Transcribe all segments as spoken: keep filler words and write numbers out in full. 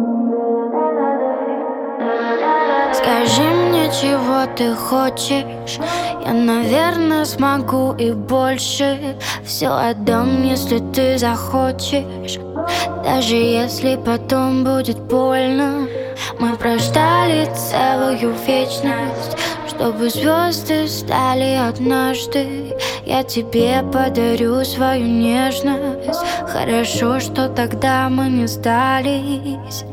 Скажи мне, чего ты хочешь. Я, наверное, смогу и больше. Все отдам, если ты захочешь. Даже если потом будет больно. Мы прождали целую вечность, чтобы звезды стали однажды. Я тебе подарю свою нежность. Хорошо, что тогда мы не сдались.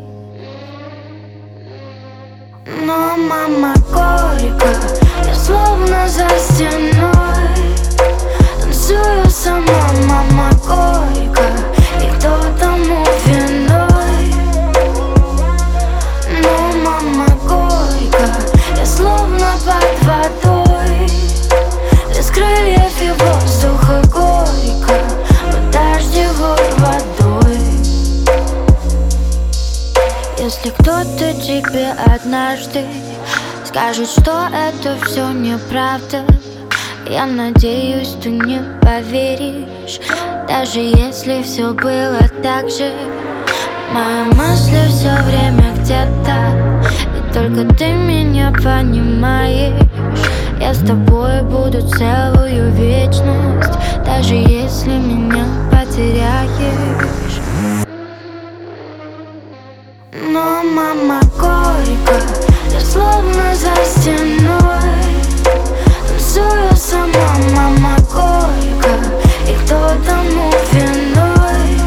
Но, мама, горько, я словно за стеной танцую сама, мама, горько, и кто тому виной? Но, мама, горько, я словно под водой, без крыльев и воздуха горько, под дождевой водой. Если кто-то тебе однажды скажет, что это все неправда, я надеюсь, ты не поверишь. Даже если все было так же, мои мысли все время где-то, и только ты меня понимаешь. Я с тобой буду целую вечность, даже если меня потеряешь. Но, мама, горько, я словно за стеной танцую сама, мама, горько, и кто тому виной?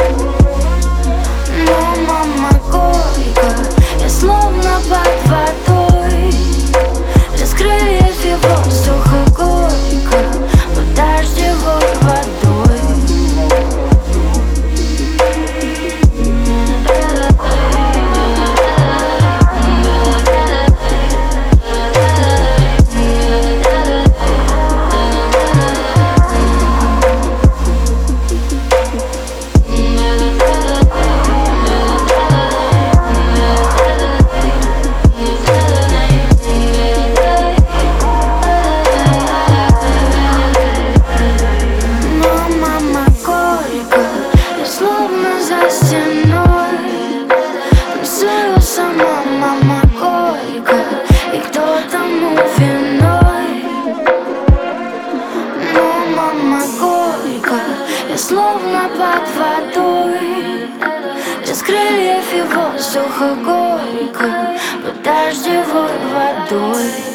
Но, мама, горько, я словно под водой, без крыльев и воздуха горько, под дождевой водой. За стеной танцую сама, мама, горько, и кто тому виной? Но, мама, горько, я словно под водой, без крыльев и воздуха горько, под дождевой водой.